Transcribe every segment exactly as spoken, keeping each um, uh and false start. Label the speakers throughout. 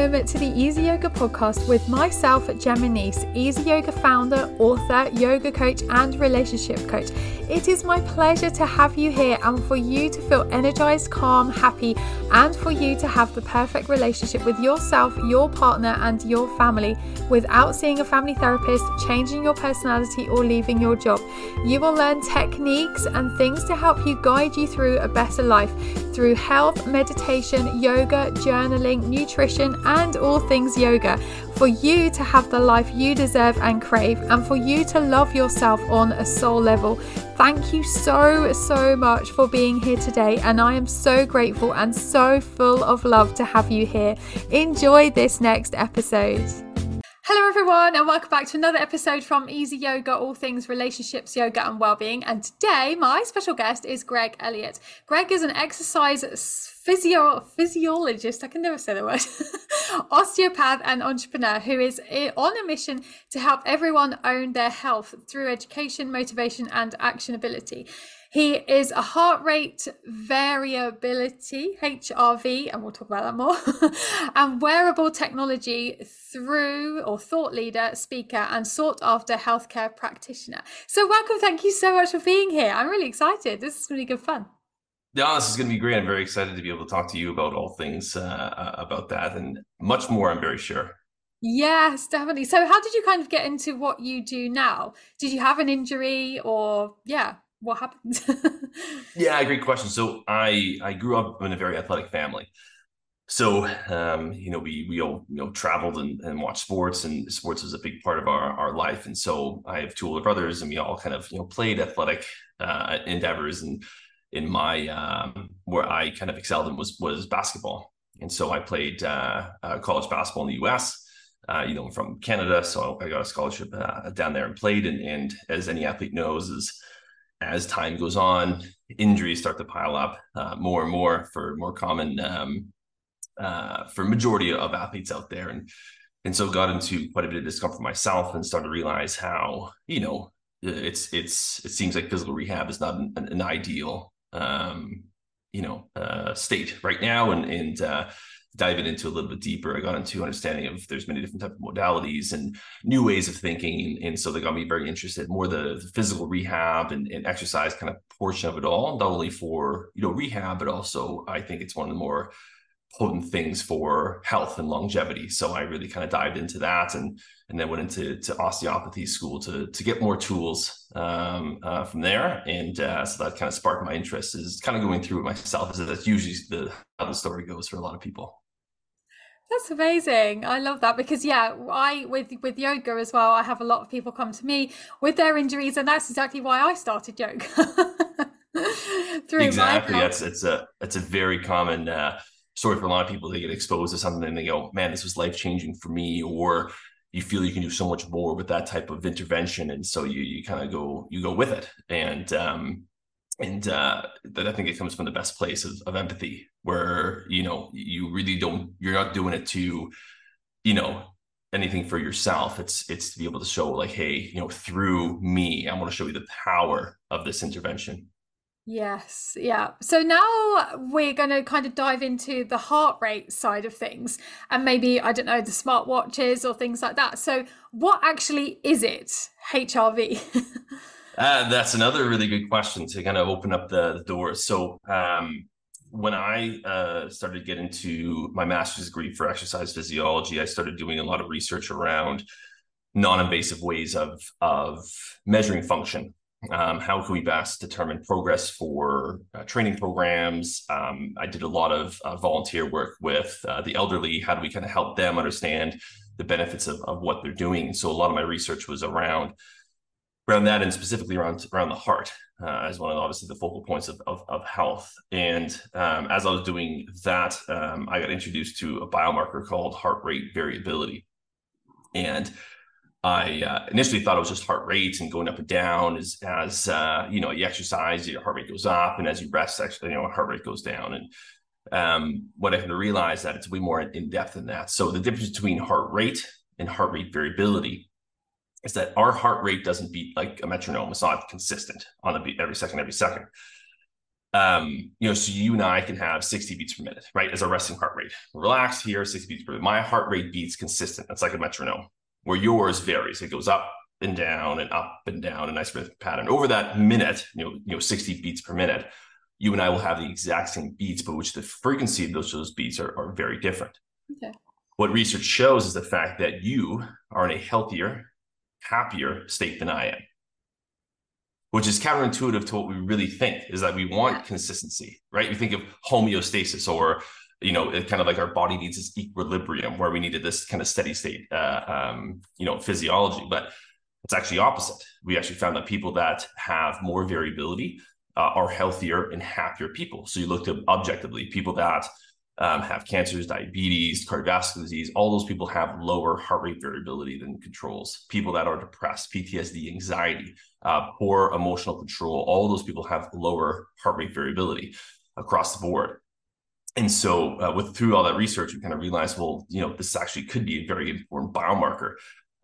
Speaker 1: welcome to the Easy Yoga podcast with myself, Gemma Nice, Easy Yoga founder, author, yoga coach, and relationship coach. It is my pleasure to have you here and for you to feel energized, calm, happy, and for you to have the perfect relationship with yourself, your partner, and your family without seeing a family therapist, changing your personality, or leaving your job. You will learn techniques and things to help you guide you through a better life through health, meditation, yoga, journaling, nutrition, and all things yoga, for you to have the life you deserve and crave, and for you to love yourself on a soul level. Thank you so, so much for being here today, and I am so grateful and so full of love to have you here. Enjoy this next episode. Hello everyone, and welcome back to another episode from Easy Yoga, all things relationships, yoga and well-being. And today my special guest is Greg Elliott. Greg is an exercise physio physiologist, I can never say the word, osteopath and entrepreneur who is on a mission to help everyone own their health through education, motivation and actionability. He is a heart rate variability, H R V, and we'll talk about that more, and wearable technology through or thought leader, speaker, and sought after healthcare practitioner. So welcome. Thank you so much for being here. I'm really excited. This is really good fun.
Speaker 2: Yeah, this is going to be great. I'm very excited to be able to talk to you about all things uh, about that and much more, I'm very sure.
Speaker 1: Yes, definitely. So how did you kind of get into what you do now? Did you have an injury or, yeah, what happened?
Speaker 2: Yeah, great question. So I I grew up in a very athletic family. So, um, you know, we we all, you know, traveled and, and watched sports, and sports was a big part of our, our life. And so I have two older brothers, and we all kind of, you know, played athletic uh, endeavors. And in my, um, where I kind of excelled in was, was basketball. And so I played uh, uh, college basketball in the U S, uh, you know, I'm from Canada. So I got a scholarship uh, down there and played. And, and as any athlete knows, is as time goes on, injuries start to pile up uh, more and more for more common, um, uh, for majority of athletes out there. And, and so got into quite a bit of discomfort myself and started to realize how, you know, it's, it's, it seems like physical rehab is not an, an ideal, um, you know, uh, state right now. And, and, uh, diving into a little bit deeper, I got into understanding of there's many different types of modalities and new ways of thinking. And, and so they got me very interested, more the, the physical rehab and, and exercise kind of portion of it all, not only for, you know, rehab, but also I think it's one of the more potent things for health and longevity. So I really kind of dived into that and, and then went into to osteopathy school to, to get more tools um, uh, from there. And uh, so that kind of sparked my interest, is kind of going through it myself, as that's usually the, how the story goes for a lot of people.
Speaker 1: That's amazing. I love that because yeah, I with with yoga as well, I have a lot of people come to me with their injuries, and that's exactly why I started yoga. Through
Speaker 2: exactly. That's it's a it's a very common uh, story for a lot of people. They get exposed to something and they go, man, this was life-changing for me, or you feel you can do so much more with that type of intervention. And so you you kind of go, you go with it. And um And uh, that I think it comes from the best place of, of empathy, where, you know, you really don't, you're not doing it to, you know, anything for yourself. It's, it's to be able to show like, hey, you know, through me, I want to show you the power of this intervention.
Speaker 1: Yes. Yeah. So now we're going to kind of dive into the heart rate side of things, and maybe, I don't know, the smartwatches or things like that. So what actually is it, H R V?
Speaker 2: Uh, that's another really good question to kind of open up the, the doors. So um, when I uh, started to get into my master's degree for exercise physiology, I started doing a lot of research around non-invasive ways of, of measuring function. Um, how can we best determine progress for uh, training programs? Um, I did a lot of uh, volunteer work with uh, the elderly. How do we kind of help them understand the benefits of, of what they're doing? And so a lot of my research was around around that, and specifically around around the heart uh, as one of obviously the focal points of of, of health. And um, as I was doing that, um, I got introduced to a biomarker called heart rate variability. And I uh, initially thought it was just heart rate and going up and down as as uh, you know, you exercise, your heart rate goes up, and as you rest, actually, you know, heart rate goes down. And um, what I had to realize that it's way more in depth than that. So the difference between heart rate and heart rate variability is that our heart rate doesn't beat like a metronome. It's not consistent on a beat every second, every second. Um, you know, so you and I can have sixty beats per minute, right? As our resting heart rate. We're relaxed here, sixty beats per minute. My heart rate beats consistent. That's like a metronome, where yours varies. It goes up and down and up and down, a nice rhythmic pattern. Over that minute, you know, you know, sixty beats per minute, you and I will have the exact same beats, but which the frequency of those, those beats are, are very different.
Speaker 1: Okay.
Speaker 2: What research shows is the fact that you are in a healthier, happier state than I am, which is counterintuitive to what we really think, is that we want yeah. consistency, right? We think of homeostasis, or, you know, it kind of like our body needs this equilibrium where we needed this kind of steady state, uh, um, you know, physiology, but it's actually opposite. We actually found that people that have more variability uh, are healthier and happier people. So you looked at objectively, people that um, have cancers, diabetes, cardiovascular disease, all those people have lower heart rate variability than controls. People that are depressed, P T S D, anxiety, uh, poor emotional control, all those people have lower heart rate variability across the board. And so uh, with through all that research, we kind of realized, well, you know, this actually could be a very important biomarker.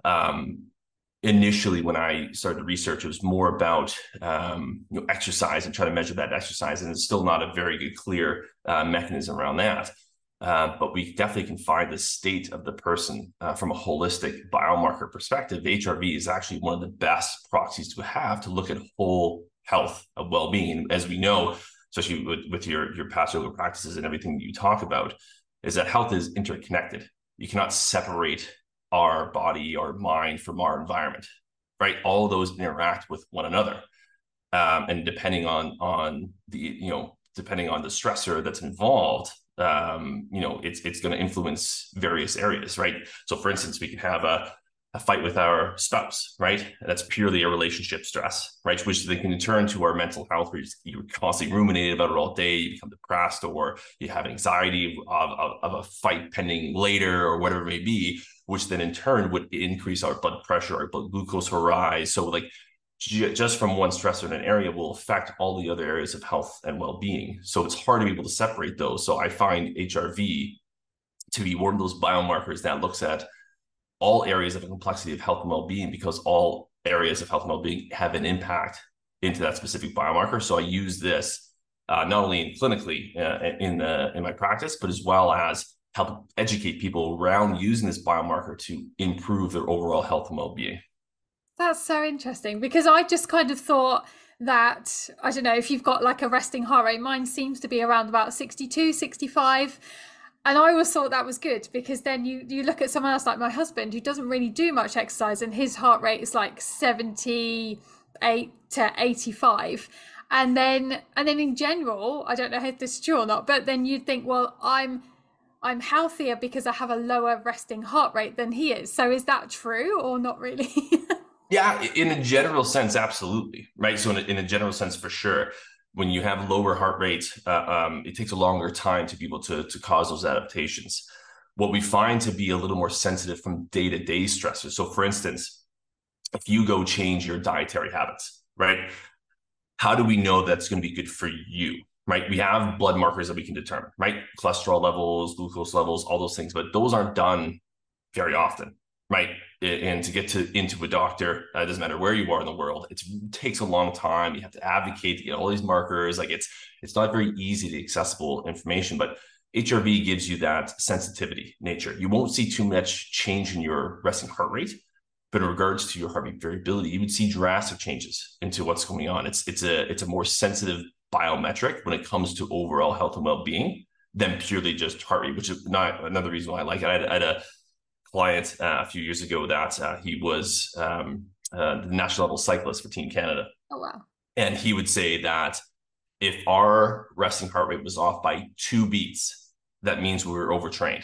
Speaker 2: Um, initially, when I started the research, it was more about um, you know, exercise and trying to measure that exercise. And it's still not a very good, clear uh, mechanism around that. Uh, but we definitely can find the state of the person uh, from a holistic biomarker perspective. H R V is actually one of the best proxies to have to look at whole health of well-being. As we know, especially with, with your, your past yoga practices and everything that you talk about, is that health is interconnected. You cannot separate our body, our mind from our environment, right? All of those interact with one another. Um, and depending on, on the, you know, depending on the stressor that's involved, um, you know, it's, it's going to influence various areas, right? So for instance, we can have a, a fight with our spouse, right? And that's purely a relationship stress, right? Which then can turn to our mental health, where you're constantly ruminating about it all day, you become depressed, or you have anxiety of, of, of a fight pending later, or whatever it may be, which then in turn would increase our blood pressure, our blood glucose will rise. So like just from one stressor in an area will affect all the other areas of health and well-being. So it's hard to be able to separate those. So I find H R V to be one of those biomarkers that looks at all areas of the complexity of health and well-being, because all areas of health and well-being have an impact into that specific biomarker. So I use this uh, not only in clinically uh, in uh, in my practice, but as well as help educate people around using this biomarker to improve their overall health and well-being.
Speaker 1: That's so interesting, because I just kind of thought that, I don't know, if you've got like a resting heart rate, mine seems to be around about sixty-two, sixty-five. And I always thought that was good, because then you, you look at someone else like my husband, who doesn't really do much exercise, and his heart rate is like seventy-eight to eighty-five. And then, and then in general, I don't know if this is true or not, but then you'd think, well, I'm, I'm healthier because I have a lower resting heart rate than he is. So is that true or not really?
Speaker 2: Yeah, in a general sense, absolutely. Right. So in a, in a general sense, for sure, when you have lower heart rates, uh, um, it takes a longer time to be able to, to cause those adaptations. What we find to be a little more sensitive from day-to-day stressors. So for instance, if you go change your dietary habits, right? How do we know that's going to be good for you? Right? We have blood markers that we can determine, right? Cholesterol levels, glucose levels, all those things, but those aren't done very often, right? And to get to into a doctor, uh, it doesn't matter where you are in the world, it's, it takes a long time. You have to advocate to get all these markers. Like it's it's not very easy to accessible information, but H R V gives you that sensitivity nature. You won't see too much change in your resting heart rate, but in regards to your heart rate variability, you would see drastic changes into what's going on. It's it's a it's a more sensitive biometric when it comes to overall health and well-being than purely just heart rate, which is not another reason why I like it. I had, I had a client uh, a few years ago that uh, he was um, uh, the national level cyclist for Team Canada.
Speaker 1: Oh, wow.
Speaker 2: And he would say that if our resting heart rate was off by two beats, that means we were overtrained.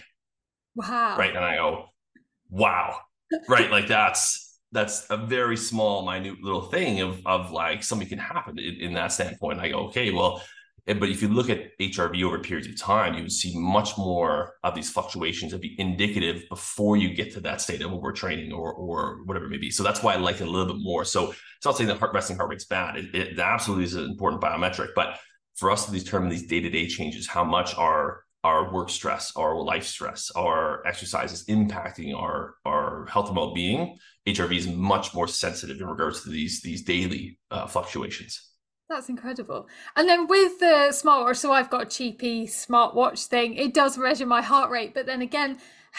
Speaker 1: Wow.
Speaker 2: Right. And I go, wow. Right. Like that's, that's a very small, minute little thing of, of like something can happen in, in that standpoint. And I go, okay, well, but if you look at H R V over periods of time, you would see much more of these fluctuations that be indicative before you get to that state of overtraining or or whatever it may be. So that's why I like it a little bit more. So it's not saying that heart resting heart rate's bad. It, it absolutely is an important biometric. But for us to determine these day-to-day changes, how much our our work stress, our life stress, our exercise is impacting our, our health and well-being, H R V is much more sensitive in regards to these, these daily uh, fluctuations.
Speaker 1: That's incredible. And then with the smartwatch, so I've got a cheapy smartwatch thing. It does measure my heart rate, but then again,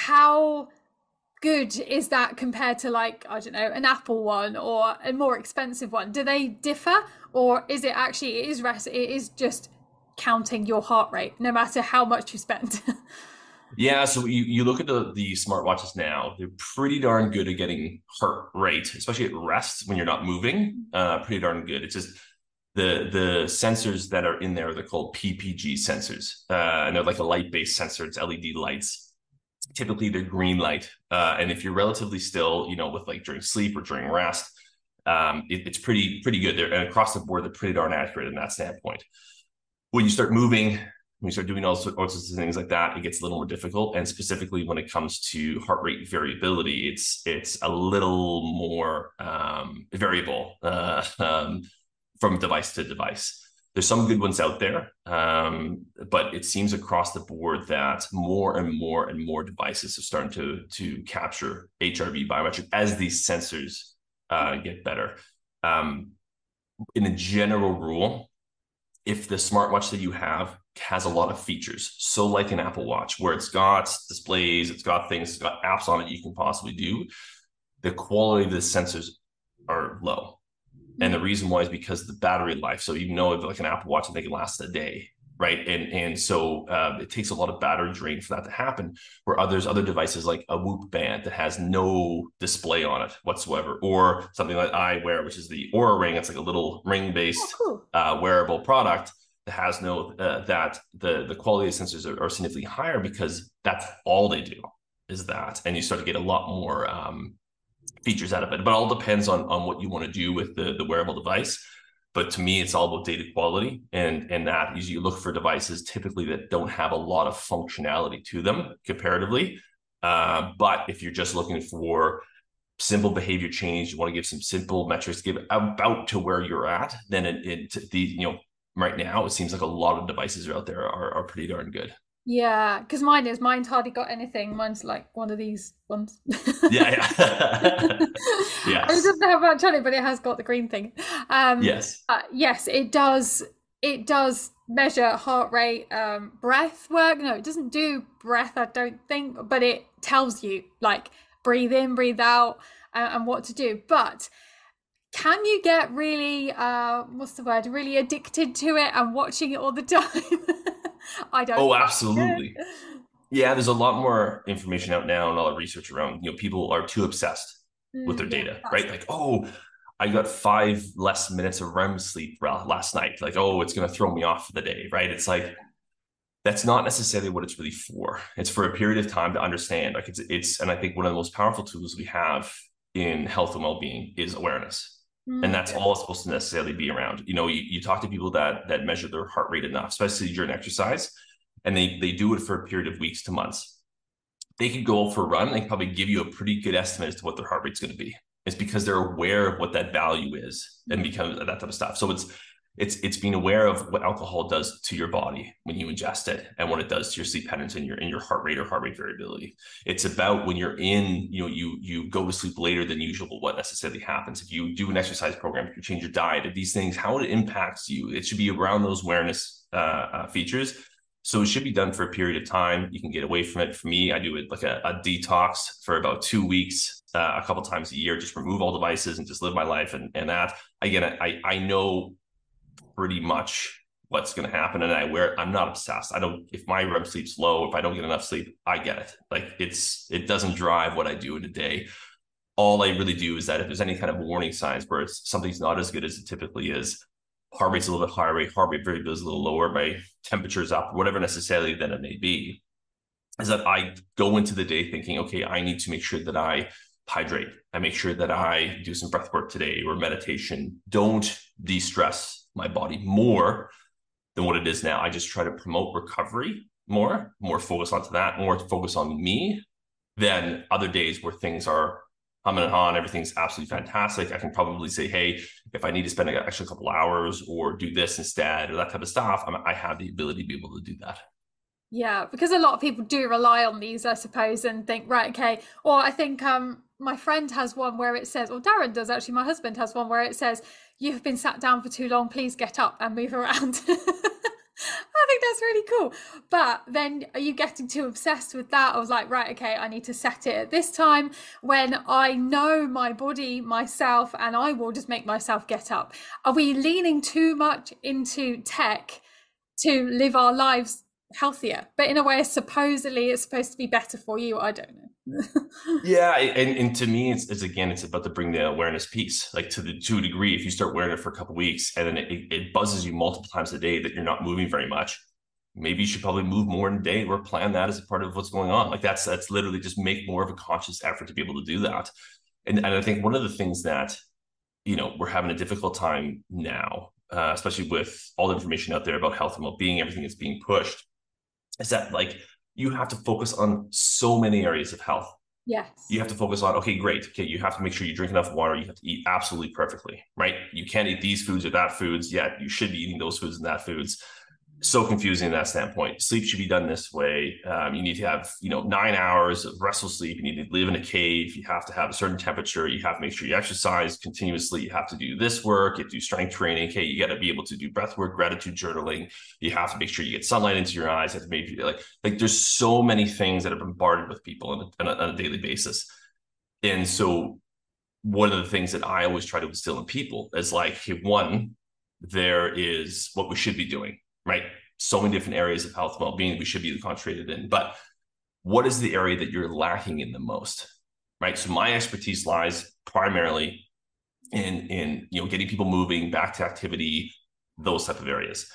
Speaker 1: how good is that compared to, like, I don't know, an Apple one or a more expensive one? Do they differ, or is it actually it is rest it is just counting your heart rate no matter how much you spend?
Speaker 2: Yeah, so you, you look at the, the smartwatches now, they're pretty darn good at getting heart rate, especially at rest when you're not moving, uh, pretty darn good. It's just the the sensors that are in there, they're called P P G sensors. Uh, and they're like a light-based sensor, it's L E D lights. Typically they're green light. Uh, and if you're relatively still, you know, with like during sleep or during rest, um, it, it's pretty, pretty good there. And across the board, they're pretty darn accurate in that standpoint. When you start moving, when you start doing all sorts of things like that, it gets a little more difficult. And specifically when it comes to heart rate variability, it's it's a little more um, variable uh, um, from device to device. There's some good ones out there, um, but it seems across the board that more and more and more devices are starting to, to capture H R V biometric as these sensors uh, get better. Um, in a general rule, if the smartwatch that you have has a lot of features, so like an Apple Watch, where it's got displays, it's got things, it's got apps on it you can possibly do, the quality of the sensors are low. And the reason why is because the battery life. So even though like an Apple Watch, I think it lasts a day, right? And and so uh, it takes a lot of battery drain for that to happen. Where others, other devices like a Whoop band that has no display on it whatsoever, or something like I wear, which is the Oura Ring. It's like a little ring-based oh, cool. uh, wearable product that has no uh, that the the quality of sensors are, are significantly higher because that's all they do is that, and you start to get a lot more. Um, features out of it, but it all depends on on what you want to do with the the wearable device. But to me, it's all about data quality, and and that is you look for devices typically that don't have a lot of functionality to them comparatively. Uh, but if you're just looking for simple behavior change, you want to give some simple metrics, give about to where you're at, then it, it the you know right now it seems like a lot of devices are out there are are pretty darn good.
Speaker 1: Yeah, because mine is mine's hardly got anything. Mine's like one of these ones.
Speaker 2: Yeah, yeah. Yes.
Speaker 1: It doesn't have much on it, but it has got the green thing. Um,
Speaker 2: yes.
Speaker 1: Uh, yes, it does. It does measure heart rate, um, breath work. No, it doesn't do breath, I don't think, but it tells you like breathe in, breathe out, uh, and what to do. But can you get really, uh, what's the word, really addicted to it and watching it all the time? I don't.
Speaker 2: Oh, absolutely. Yeah, there's a lot more information out now and a lot of research around, you know, people are too obsessed mm, with their yeah, data, right? Like, oh, I got five less minutes of R E M sleep last night. Like, oh, it's going to throw me off for the day, right? It's like, that's not necessarily what it's really for. It's for a period of time to understand. Like it's, it's, and I think one of the most powerful tools we have in health and well-being is awareness. And that's all it's supposed to necessarily be around. You know, you, you talk to people that that measure their heart rate enough, especially during exercise, and they they do it for a period of weeks to months. They could go for a run and they probably give you a pretty good estimate as to what their heart rate's going to be. It's because they're aware of what that value is and becomes that type of stuff. So it's it's it's being aware of what alcohol does to your body when you ingest it and what it does to your sleep patterns and your in your heart rate or heart rate variability. It's about when you're in, you know, you you go to sleep later than usual, what necessarily happens. If you do an exercise program, if you change your diet, if these things, how it impacts you, it should be around those awareness uh, uh, features. So it should be done for a period of time. You can get away from it. For me, I do it like a, a detox for about two weeks, uh, a couple times a year, just remove all devices and just live my life. And, and that, again, I, I know pretty much what's going to happen. And I wear, I'm not obsessed. I don't, if my R E M sleep's low, if I don't get enough sleep, I get it. Like it's, it doesn't drive what I do in a day. All I really do is that if there's any kind of warning signs where it's, something's not as good as it typically is, heart rate's a little bit higher, rate, heart rate variability is a little lower, my temperature's up, whatever necessarily then it may be, is that I go into the day thinking, okay, I need to make sure that I hydrate. I make sure that I do some breath work today or meditation. Don't de-stress my body more than what it is now. I just try to promote recovery more, more focus onto that, more focus on me than other days where things are humming and hawing, everything's absolutely fantastic. I can probably say, hey, if I need to spend an extra couple hours or do this instead or that type of stuff, I'm, I have the ability to be able to do that.
Speaker 1: Yeah, because a lot of people do rely on these, I suppose, and think, right, okay. Or I think um my friend has one where it says, or Darren does actually, my husband has one where it says, you've been sat down for too long, please get up and move around. I think that's really cool. But then are you getting too obsessed with that? I was like, right, okay, I need to set it at this time when I know my body, myself, and I will just make myself get up. Are we leaning too much into tech to live our lives healthier? But in a way, supposedly it's supposed to be better for you. I don't know.
Speaker 2: Yeah, and, and to me, it's, it's again, it's about to bring the awareness piece. Like to the to a degree, if you start wearing it for a couple of weeks and then it, it buzzes you multiple times a day that you're not moving very much, maybe you should probably move more in a day or plan that as a part of what's going on. Like that's that's literally just make more of a conscious effort to be able to do that. And and I think one of the things that, you know, we're having a difficult time now, uh, especially with all the information out there about health and well-being, everything that's being pushed, is that like you have to focus on so many areas of health.
Speaker 1: Yes.
Speaker 2: You have to focus on, okay, great. Okay, you have to make sure you drink enough water. You have to eat absolutely perfectly, right? You can't eat these foods or that foods. Yeah, you should be eating those foods and that foods. So confusing in that standpoint. Sleep should be done this way. Um, you need to have, you know, nine hours of restful sleep. You need to live in a cave. You have to have a certain temperature. You have to make sure you exercise continuously. You have to do this work. You have to do strength training. Okay, you got to be able to do breath work, gratitude journaling. You have to make sure you get sunlight into your eyes. You have to make like like there's so many things that are bombarded with people on a, on a, on a daily basis. And so one of the things that I always try to instill in people is like, hey, one, there is what we should be doing. Right? So many different areas of health and well-being we should be concentrated in. But what is the area that you're lacking in the most? Right. So my expertise lies primarily in, in you know, getting people moving back to activity, those type of areas.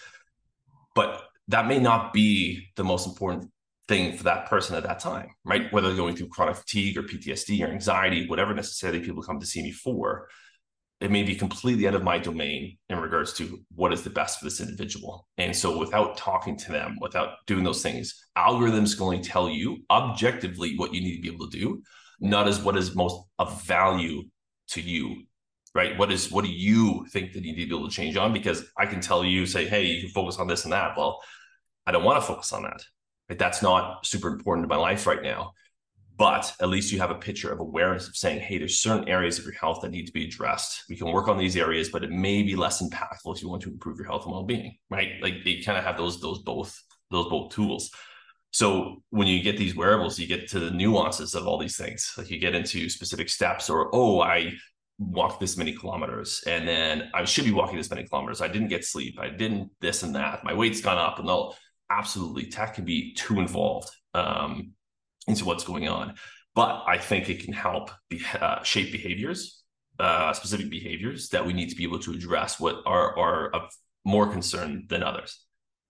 Speaker 2: But that may not be the most important thing for that person at that time, right? Whether they're going through chronic fatigue or P T S D or anxiety, whatever necessarily people come to see me for, it may be completely out of my domain in regards to what is the best for this individual. And so without talking to them, without doing those things, algorithms can only tell you objectively what you need to be able to do, not as what is most of value to you, right? What is, what do you think that you need to be able to change on? Because I can tell you, say, hey, you can focus on this and that. Well, I don't want to focus on that. Right? That's not super important to my life right now. But at least you have a picture of awareness of saying, hey, there's certain areas of your health that need to be addressed. We can work on these areas, but it may be less impactful if you want to improve your health and well-being, right? Like you kind of have those, those both, those both tools. So when you get these wearables, you get to the nuances of all these things. Like you get into specific steps or, oh, I walked this many kilometers and then I should be walking this many kilometers. I didn't get sleep. I didn't this and that. My weight's gone up and all. Absolutely. Tech can be too involved. Um, into what's going on. But I think it can help be, uh, shape behaviors, uh, specific behaviors that we need to be able to address what are, are of more concern than others.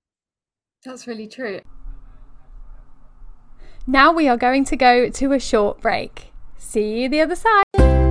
Speaker 1: That's really true. Now we are going to go to a short break. See you the other side.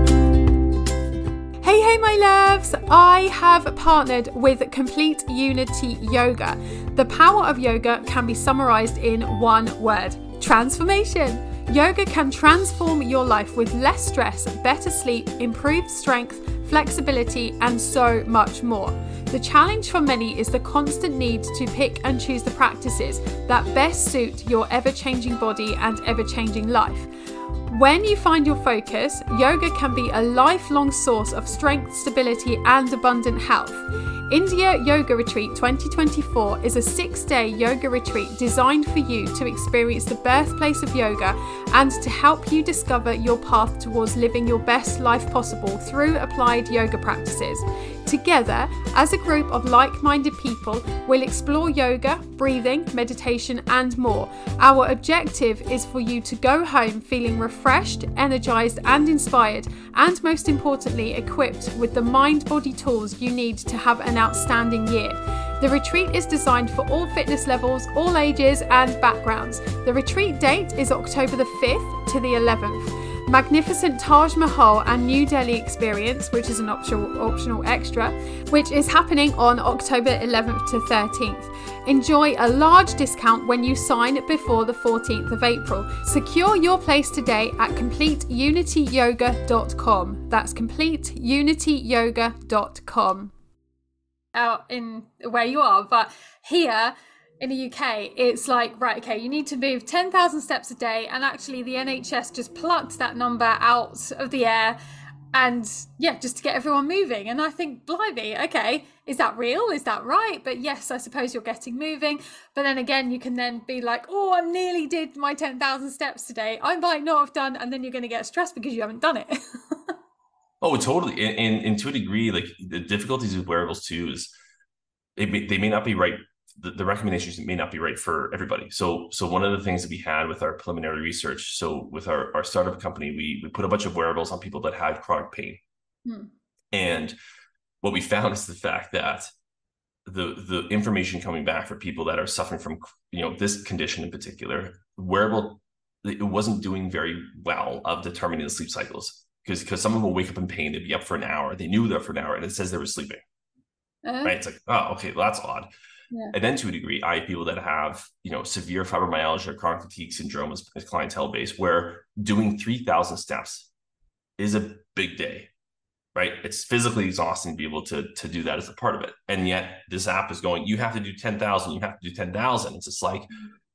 Speaker 1: Hey, hey, my loves! I have partnered with Complete Unity Yoga. The power of yoga can be summarized in one word: transformation. Yoga can transform your life with less stress, better sleep, improved strength, flexibility, and so much more. The challenge for many is the constant need to pick and choose the practices that best suit your ever-changing body and ever-changing life. When you find your focus, yoga can be a lifelong source of strength, stability, and abundant health. India Yoga Retreat twenty twenty-four is a six-day yoga retreat designed for you to experience the birthplace of yoga and to help you discover your path towards living your best life possible through applied yoga practices. Together, as a group of like-minded people, we'll explore yoga, breathing, meditation, and more. Our objective is for you to go home feeling refreshed, energized, and inspired, and most importantly, equipped with the mind-body tools you need to have an outstanding year. The retreat is designed for all fitness levels, all ages, and backgrounds. The retreat date is October the fifth to the eleventh. Magnificent Taj Mahal and New Delhi experience, which is an optional optional extra, which is happening on October eleventh to thirteenth. Enjoy a large discount when you sign before the fourteenth of April. Secure your place today at complete unity yoga dot com. That's complete unity yoga dot com. Out in where you are, but here in the U K, it's like, right, okay, you need to move ten thousand steps a day. And actually, the N H S just plucked that number out of the air. And yeah, just to get everyone moving. And I think, blimey, okay, is that real? Is that right? But yes, I suppose you're getting moving. But then again, you can then be like, oh, I nearly did my ten thousand steps today. I might not have done. And then you're going to get stressed because you haven't done it.
Speaker 2: Oh, totally. And, and, and to a degree, like the difficulties with wearables too is it may, they may not be right. The, the recommendations may not be right for everybody. So, so one of the things that we had with our preliminary research, so with our, our startup company, we, we put a bunch of wearables on people that had chronic pain. Hmm. And what we found is the fact that the, the information coming back for people that are suffering from, you know, this condition in particular, wearable, it wasn't doing very well of determining the sleep cycles. Because because someone will wake up in pain, they'd be up for an hour. They knew they're for an hour, and it says they were sleeping. Uh, right? It's like, oh, okay, well, that's odd. Yeah. And then to a degree, I have people that have, you know, severe fibromyalgia, chronic fatigue syndrome as, as clientele base, where doing three thousand steps is a big day, right? It's physically exhausting to be able to, to do that as a part of it. And yet this app is going, you have to do ten thousand, you have to do ten thousand. It's just like,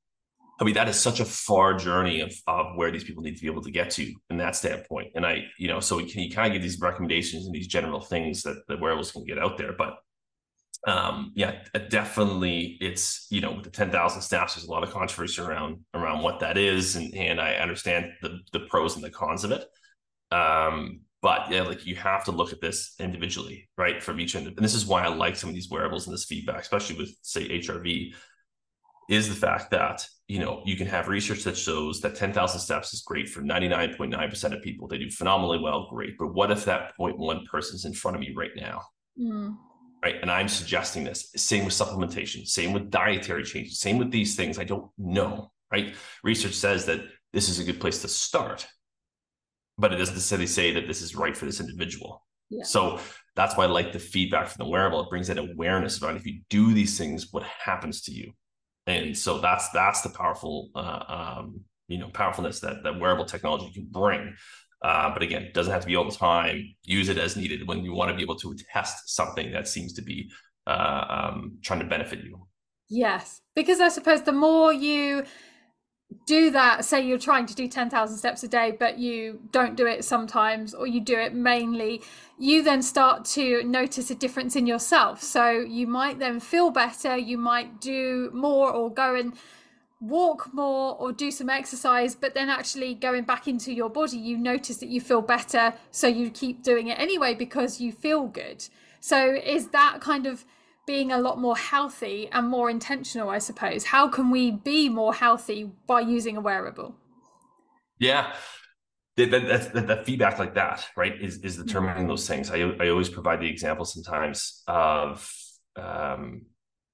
Speaker 2: I mean, that is such a far journey of, of where these people need to be able to get to in that standpoint. And I, you know, so can you kind of give these recommendations and these general things that the wearables can get out there. But um, yeah, definitely it's, you know, with the ten thousand steps, there's a lot of controversy around, around what that is. And, and I understand the, the pros and the cons of it. Um, but yeah, like you have to look at this individually, right? From each end. And this is why I like some of these wearables and this feedback, especially with say H R V, is the fact that, you know, you can have research that shows that ten thousand steps is great for ninety-nine point nine percent of people. They do phenomenally well, great. But what if that zero point one person's in front of me right now? Mm. Right. And I'm suggesting this. Same with supplementation, same with dietary changes, same with these things. I don't know. Right. Research says that this is a good place to start, but it doesn't necessarily say that this is right for this individual. Yeah. So that's why I like the feedback from the wearable. It brings that awareness about if you do these things, what happens to you. And so that's that's the powerful, uh, um, you know, powerfulness that that wearable technology can bring. Uh, but again, it doesn't have to be all the time. Use it as needed when you want to be able to test something that seems to be uh, um, trying to benefit you.
Speaker 1: Yes, because I suppose the more you do that, say you're trying to do ten thousand steps a day, but you don't do it sometimes, or you do it mainly, you then start to notice a difference in yourself. So you might then feel better, you might do more or go and walk more or do some exercise, but then actually going back into your body, you notice that you feel better. So you keep doing it anyway because you feel good. So is that kind of being a lot more healthy and more intentional, I suppose? How can we be more healthy by using a wearable?
Speaker 2: Yeah, that, that, that, that feedback like that, right, is, is determining those things. I, I always provide the example sometimes of, um,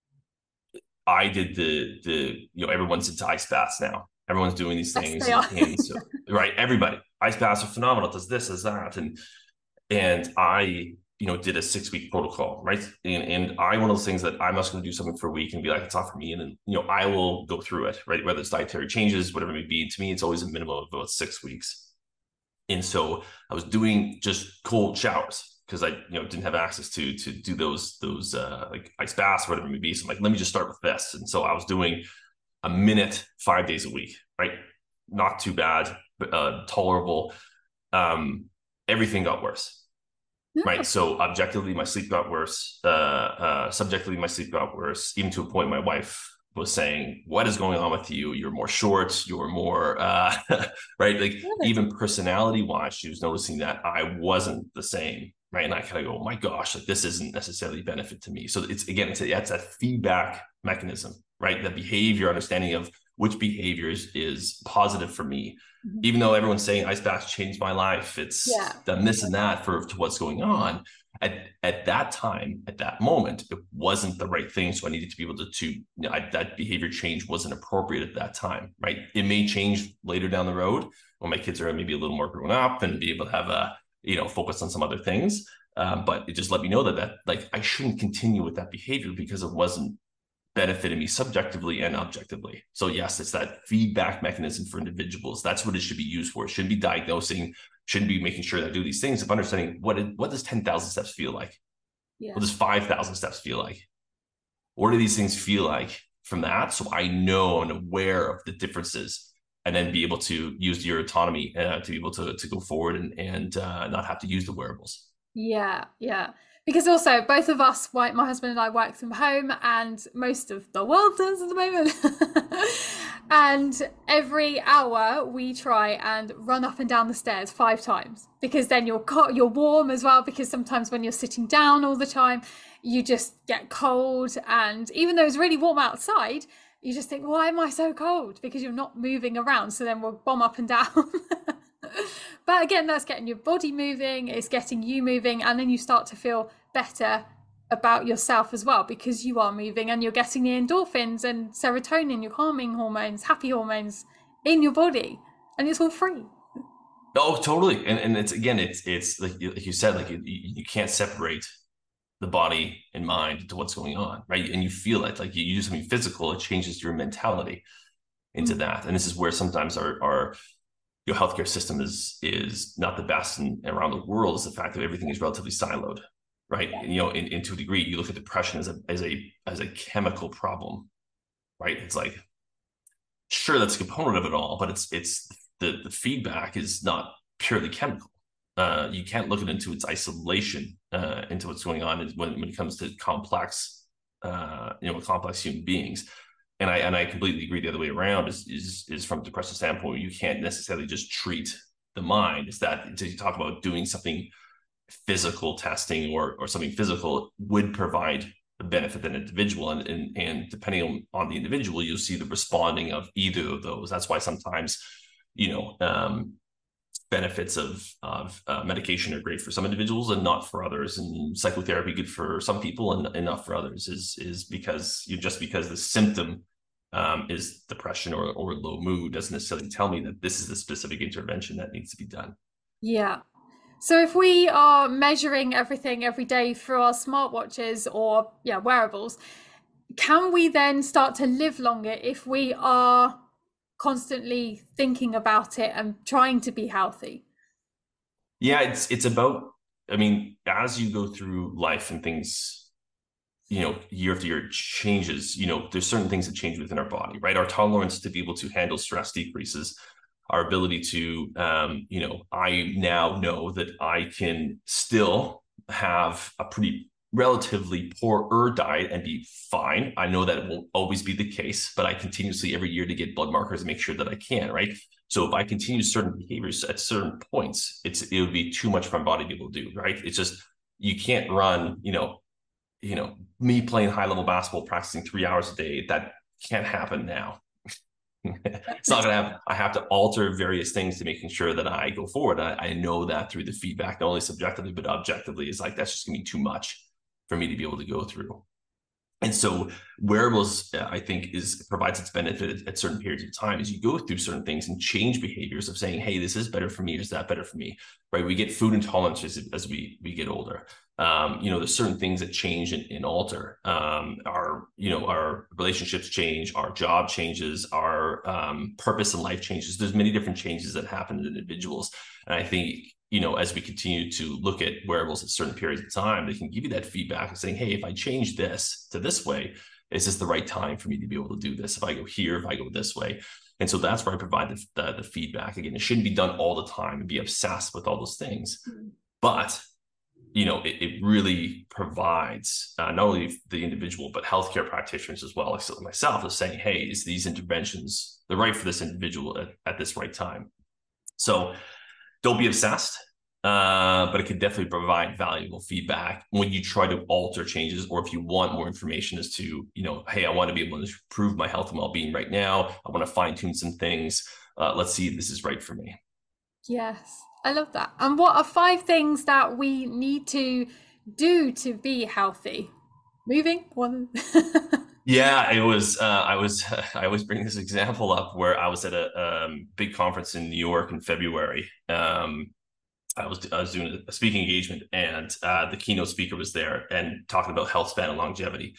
Speaker 2: I did the, the, you know, everyone's into ice baths now. Everyone's doing these things. Yes, and, and so, right, everybody. Ice baths are phenomenal. It does this, does that. And, and I, you know, did a six week protocol, right? And, and I, one of those things that I'm just going to do something for a week and be like, it's not for me. And then, you know, I will go through it, right? Whether it's dietary changes, whatever it may be. To me, it's always a minimum of about six weeks. And so I was doing just cold showers because I, you know, didn't have access to, to do those, those uh, like ice baths, whatever it may be. So I'm like, let me just start with this. And so I was doing a minute, five days a week, right? Not too bad, but uh, tolerable. Um, everything got worse. Right. So objectively, my sleep got worse. Uh, uh, subjectively, my sleep got worse, even to a point my wife was saying, what is going on with you? You're more short. You're more, uh, right. Like even personality wise, she was noticing that I wasn't the same. Right. And I kind of go, oh my gosh, like this isn't necessarily a benefit to me. So it's, again, it's a, it's a feedback mechanism, right? The behavior, understanding of which behaviors is positive for me. Mm-hmm. Even though everyone's saying ice baths changed my life, it's yeah. done this and that for to what's going on. At, at that time, at that moment, it wasn't the right thing. So I needed to be able to, to you know, I, that behavior change wasn't appropriate at that time, right? It may change later down the road when my kids are maybe a little more grown up and be able to have a, you know, focus on some other things. Um, but it just let me know that, that like, I shouldn't continue with that behavior because it wasn't benefited me subjectively and objectively. So yes, it's that feedback mechanism for individuals. That's what it should be used for. It shouldn't be diagnosing, shouldn't be making sure that I do these things. If understanding what, it, what does ten thousand steps feel like? Yeah. What does five thousand steps feel like? What do these things feel like from that. So I know and aware of the differences, and then be able to use your autonomy uh, to be able to, to go forward and, and uh, not have to use the wearables.
Speaker 1: Yeah, yeah. Because also both of us, my husband and I, work from home, and most of the world does at the moment. And every hour we try and run up and down the stairs five times, because then you're you're warm as well. Because sometimes when you're sitting down all the time, you just get cold, and even though it's really warm outside, you just think, why am I so cold? Because you're not moving around. So then we'll bomb up and down. But again, that's getting your body moving, it's getting you moving, and then you start to feel better about yourself as well, because you are moving and you're getting the endorphins and serotonin, your calming hormones, happy hormones in your body, and it's all free.
Speaker 2: Oh, totally. And and it's, again, it's it's like, like you said, like you, you can't separate the body and mind to what's going on, right? And you feel it, like you, you do something physical, it changes your mentality into mm-hmm. that. And this is where sometimes our our your healthcare system is is not the best in, around the world, is the fact that everything is relatively siloed, right? And, you know, in, in to a degree, you look at depression as a as a as a chemical problem, right? It's like, sure, that's a component of it all, but it's it's the the feedback is not purely chemical. Uh, you can't look at it into its isolation, uh, into what's going on when when it comes to complex, uh, you know, complex human beings. And I and I completely agree. The other way around is is is from a depression standpoint, you can't necessarily just treat the mind. Is that to talk about doing something physical, testing or or something physical would provide a benefit to an individual, and and, and depending on, on the individual, you'll see the responding of either of those. That's why sometimes, you know, um, benefits of of uh, medication are great for some individuals and not for others, and psychotherapy good for some people and, and not for others. Is is because you just because the symptom um, is depression or or low mood doesn't necessarily tell me that this is the specific intervention that needs to be done.
Speaker 1: Yeah. So if we are measuring everything every day through our smartwatches or yeah wearables, can we then start to live longer if we are constantly thinking about it and trying to be healthy?
Speaker 2: Yeah, it's it's about, I mean, as you go through life and things, you know, year after year changes, you know, there's certain things that change within our body, right? Our tolerance to be able to handle stress decreases. Our ability to, um, you know, I now know that I can still have a pretty relatively poorer diet and be fine. I know that it won't always be the case, but I continuously every year to get blood markers and make sure that I can, right? So if I continue certain behaviors at certain points, it's it would be too much for my body to be able to do, right? It's just, you can't run, you know, you know, me playing high level basketball, practicing three hours a day. That can't happen now. It's not going to happen. I have to alter various things to making sure that I go forward. I, I know that through the feedback, not only subjectively, but objectively, is like, that's just going to be too much for me to be able to go through. And so wearables, I think, is provides its benefit at certain periods of time as you go through certain things and change behaviors of saying, hey, this is better for me, is that better for me, right? We get food intolerances as, as we we get older. Um, you know, there's certain things that change and, and alter. Um, our, you know, our relationships change, our job changes, our um, purpose in life changes. There's many different changes that happen to individuals. And I think, you know, as we continue to look at wearables at certain periods of time, they can give you that feedback of saying, hey, if I change this to this way, is this the right time for me to be able to do this? If I go here, if I go this way. And so that's where I provide the, the, the feedback. Again, it shouldn't be done all the time and be obsessed with all those things. Mm-hmm. But, you know, it, it really provides uh, not only the individual, but healthcare practitioners as well, like myself, of saying, hey, is these interventions the right for this individual at, at this right time? So don't be obsessed, uh, but it can definitely provide valuable feedback when you try to alter changes, or if you want more information as to, you know, hey, I want to be able to improve my health and well-being right now. I want to fine tune some things. Uh, let's see if this is right for me.
Speaker 1: Yes, I love that. And what are five things that we need to do to be healthy? Moving, one.
Speaker 2: Yeah, it was, uh, I was, I always bring this example up where I was at a um, big conference in New York in February. Um, I was, I was doing a speaking engagement, and uh, the keynote speaker was there and talking about health span and longevity.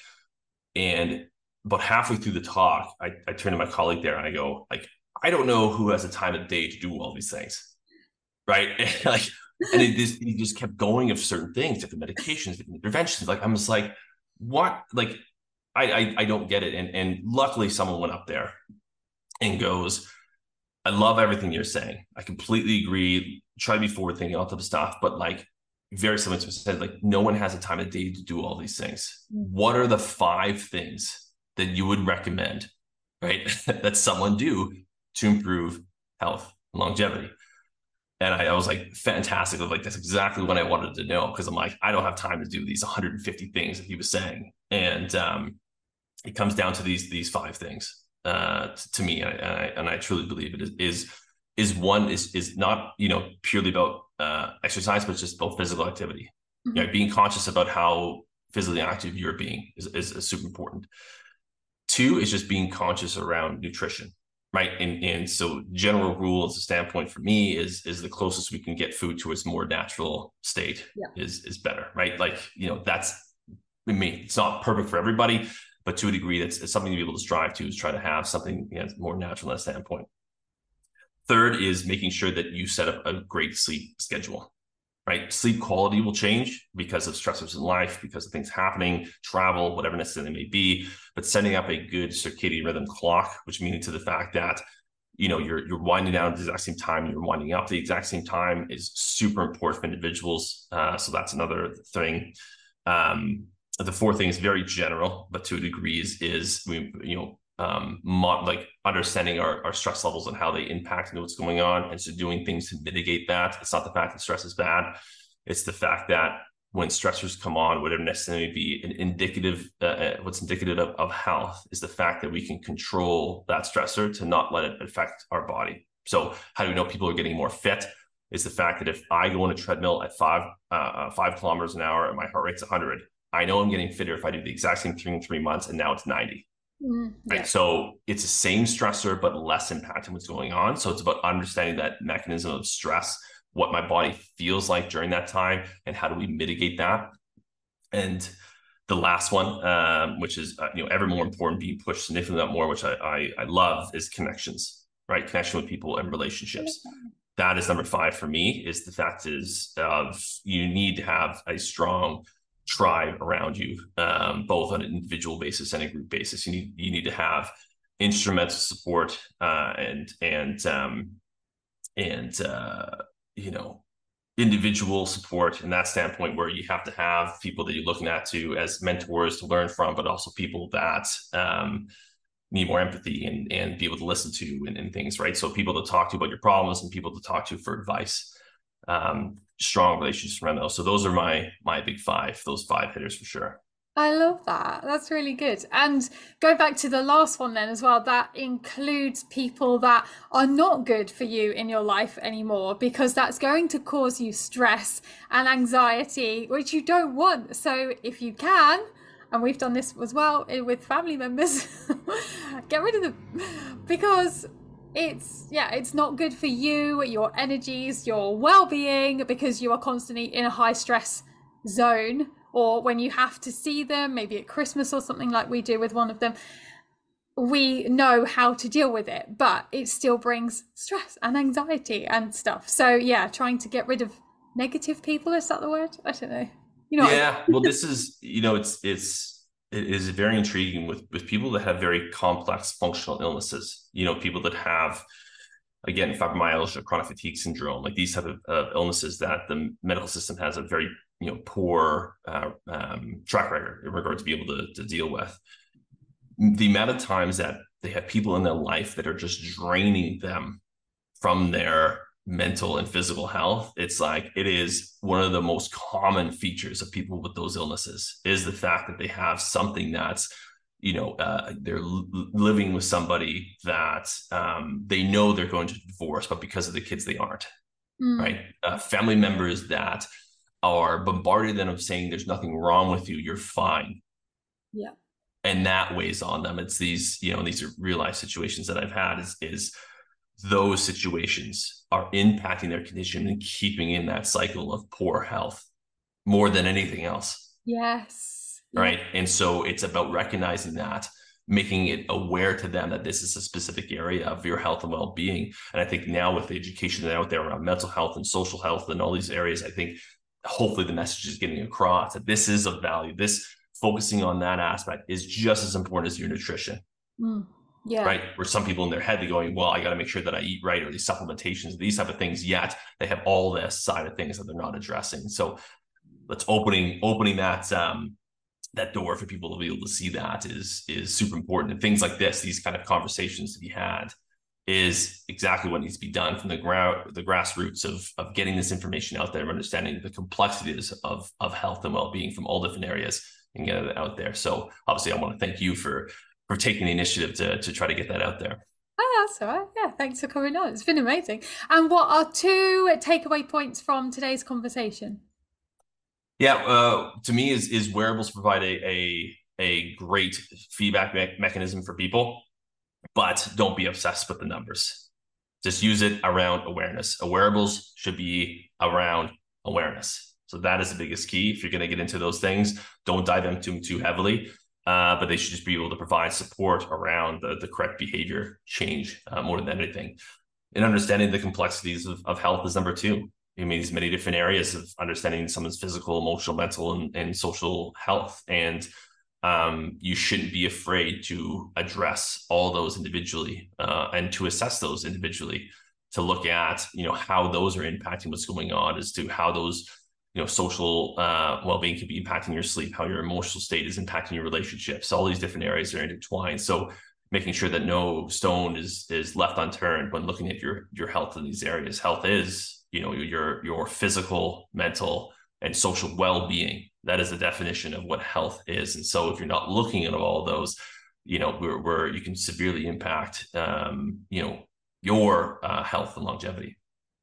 Speaker 2: And about halfway through the talk, I, I turned to my colleague there and I go, like, I don't know who has the time of day to do all these things, right? And like, and it just, he just kept going of certain things, different medications, different interventions. Like, I'm just like, what, like, I, I, I don't get it. And, and luckily someone went up there and goes, I love everything you're saying. I completely agree. Try to be forward thinking, all type of stuff. But like very similar to what I said, like no one has a time of day to do all these things. What are the five things that you would recommend, right, that someone do to improve health and longevity? And I, I was like, fantastic. Like, that's exactly what I wanted to know. Cause I'm like, I don't have time to do these one hundred fifty things that he was saying. And um, it comes down to these, these five things uh, to me. And I, and I truly believe it is, is, is one is, is not, you know, purely about uh, exercise, but it's just about physical activity. Mm-hmm. You know, being conscious about how physically active you're being is, is, is super important. Two is just being conscious around nutrition. Right. And, and so general rule as a standpoint for me is, is the closest we can get food to its more natural state yeah. is, is better. Right. Like, you know, that's, I mean, it's not perfect for everybody, but to a degree, that's it's something to be able to strive to, is try to have something, you know, more natural in that standpoint. Third is making sure that you set up a great sleep schedule. Right. Sleep quality will change because of stressors in life, because of things happening, travel, whatever necessarily may be. But setting up a good circadian rhythm clock, which meaning to the fact that, you know, you're you're winding down at the exact same time, you're winding up at the exact same time, is super important for individuals. Uh, so that's another thing. Um, the fourth thing is very general, but to a degree is is we you know um, mo- like understanding our, our stress levels and how they impact what's going on. And so doing things to mitigate that. It's not the fact that stress is bad. It's the fact that when stressors come on, whatever necessarily be an indicative, uh, what's indicative of, of health is the fact that we can control that stressor to not let it affect our body. So how do we know people are getting more fit? Is the fact that if I go on a treadmill at five, uh, five kilometers an hour and my heart rate's one hundred, I know I'm getting fitter if I do the exact same thing in three months and now it's ninety. Mm, yeah. Right. So it's the same stressor, but less impact on what's going on. So it's about understanding that mechanism of stress, what my body feels like during that time, and how do we mitigate that. And the last one, um, which is uh, you know ever more important, being pushed significantly more, which I, I I love, is connections. Right, connection with people and relationships. That is number five for me. Is the fact is of you need to have a strong tribe around you, um, both on an individual basis and a group basis. You need you need to have instrumental support uh, and and um, and uh, you know individual support in that standpoint, where you have to have people that you're looking at to as mentors to learn from, but also people that um, need more empathy and and be able to listen to and, and things, right? So people to talk to about your problems and people to talk to for advice. Um, strong relationships around those. So those are my my big five, those five hitters for sure.
Speaker 1: I love that. That's really good. And go back to the last one then as well, that includes people that are not good for you in your life anymore, because that's going to cause you stress and anxiety, which you don't want. So if you can, and we've done this as well with family members, get rid of them, because it's yeah it's not good for you, your energies, your well-being, because you are constantly in a high stress zone. Or when you have to see them, maybe at Christmas or something like we do with one of them, we know how to deal with it, but it still brings stress and anxiety and stuff. So yeah, trying to get rid of negative people, is that the word? I don't know. You know.
Speaker 2: Yeah. I mean? Well, this is, you know, it's, it's, it is very intriguing with, with people that have very complex functional illnesses, you know, people that have, again, fibromyalgia, chronic fatigue syndrome, like these type of uh, illnesses that the medical system has a very, you know, poor uh, um, track record in regard to be able to, to deal with. The amount of times that they have people in their life that are just draining them from their mental and physical health, it's like, it is one of the most common features of people with those illnesses is the fact that they have something that's, you know, uh, they're l- living with somebody that um, they know they're going to divorce, but because of the kids, they aren't, mm. right? Uh, family members that are bombarding them of saying there's nothing wrong with you, you're fine.
Speaker 1: Yeah.
Speaker 2: And that weighs on them. It's these, you know, these are real life situations that I've had is, is those situations are impacting their condition and keeping in that cycle of poor health more than anything else.
Speaker 1: Yes.
Speaker 2: Right. Yeah. And so it's about recognizing that, making it aware to them that this is a specific area of your health and well-being. And I think now with the education out there around mental health and social health and all these areas, I think hopefully the message is getting across that this is of value. This focusing on that aspect is just as important as your nutrition.
Speaker 1: Mm. Yeah.
Speaker 2: Right. Where some people in their head, they're going, well, I got to make sure that I eat right, or these supplementations, these type of things, yet they have all this side of things that they're not addressing. So let's opening, opening that, um, that door for people to be able to see that is, is super important. And things like this, these kind of conversations to be had is exactly what needs to be done from the ground, the grassroots of, of getting this information out there, understanding the complexities of, of health and well-being from all different areas and get it out there. So obviously I want to thank you for for taking the initiative to, to try to get that out there.
Speaker 1: Oh, that's all right. Yeah, thanks for coming on. It's been amazing. And what are two takeaway points from today's conversation?
Speaker 2: Yeah, uh, to me, is is wearables provide a a, a great feedback me- mechanism for people, but don't be obsessed with the numbers. Just use it around awareness. A wearables should be around awareness. So that is the biggest key. If you're going to get into those things, don't dive into them too heavily. Uh, but they should just be able to provide support around the, the correct behavior change uh, more than anything. And understanding the complexities of, of health is number two. It means many different areas of understanding someone's physical, emotional, mental, and, and social health. And um, you shouldn't be afraid to address all those individually uh, and to assess those individually, to look at, you know, how those are impacting what's going on, as to how those you know, social uh, well-being could be impacting your sleep, how your emotional state is impacting your relationships. All these different areas are intertwined. So making sure that no stone is is left unturned when looking at your your health in these areas. Health is, you know, your your physical, mental, and social well-being. That is the definition of what health is. And so if you're not looking at all those, you know, where where you can severely impact, um, you know, your uh, health and longevity.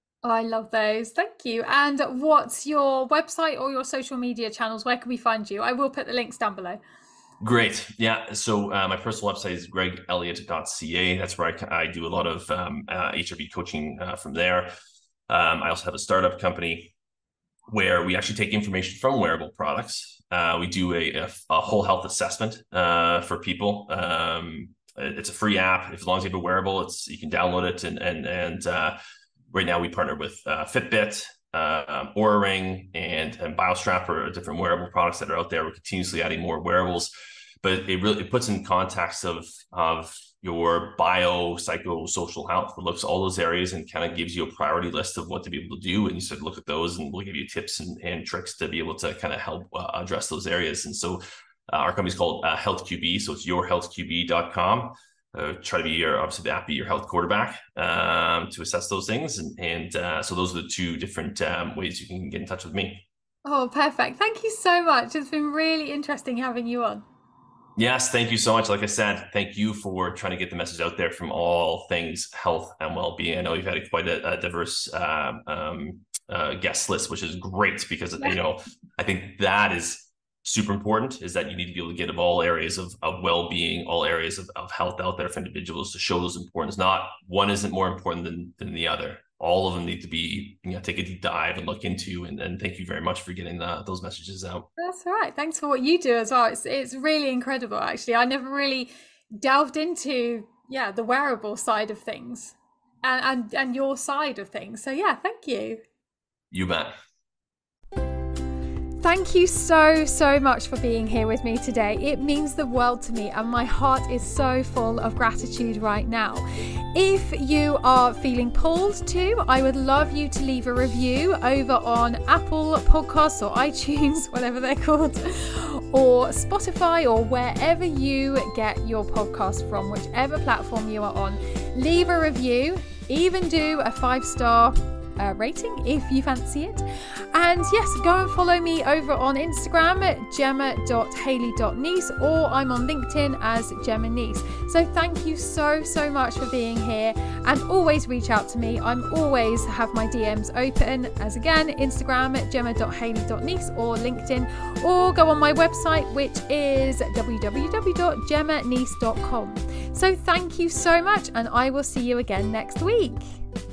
Speaker 1: I love those. Thank you. And what's your website or your social media channels? Where can we find you? I will put the links down below.
Speaker 2: Great. Yeah. So uh, my personal website is greg elliott dot c a. That's where I, I do a lot of um, uh, H R V coaching uh, from there. Um, I also have a startup company where we actually take information from wearable products. Uh, we do a, a, a whole health assessment uh, for people. Um, it's a free app. If, as long as you have a wearable, it's you can download it and and and uh, right now, we partner with uh, Fitbit, uh, um, Oura Ring, and, and BioStrap are different wearable products that are out there. We're continuously adding more wearables, but it really it puts in context of of your bio, psycho, social health. It looks at all those areas and kind of gives you a priority list of what to be able to do. And you sort of look at those, and we'll give you tips and, and tricks to be able to kind of help uh, address those areas. And so, uh, our company's called uh, Health Q B, so it's your health q b dot com. Uh, try to be your, obviously the app be your health quarterback um, to assess those things. And, and uh, so those are the two different um, ways you can get in touch with me.
Speaker 1: Oh, perfect. Thank you so much. It's been really interesting having you on.
Speaker 2: Yes, thank you so much. Like I said, thank you for trying to get the message out there from all things health and well-being. I know you've had a, quite a, a diverse uh, um, uh, guest list, which is great because, yeah. you know, I think that is super important, is that you need to be able to get of all areas of, of well-being, all areas of, of health out there for individuals to show those importance. Not one isn't more important than, than the other. All of them need to be, you know, take a deep dive and look into. And, and thank you very much for getting the, those messages out.
Speaker 1: That's all right. Thanks for what you do as well. It's it's really incredible, actually. I never really delved into, yeah, the wearable side of things and, and, and your side of things. So yeah, thank you.
Speaker 2: You bet.
Speaker 1: Thank you so, so much for being here with me today. It means the world to me, and my heart is so full of gratitude right now. If you are feeling pulled to, I would love you to leave a review over on Apple Podcasts or iTunes, whatever they're called, or Spotify, or wherever you get your podcast from, whichever platform you are on. Leave a review, even do a five-star Uh, rating if you fancy it. And yes, go and follow me over on Instagram at gemma dot haley dot nice, or I'm on LinkedIn as Gemma Nice. So thank you so so much for being here, and always reach out to me. I'm always have my D Ms open, as again, Instagram at gemma dot haley dot nice or LinkedIn, or go on my website, which is w w w dot gemma nice dot com. So thank you so much, and I will see you again next week.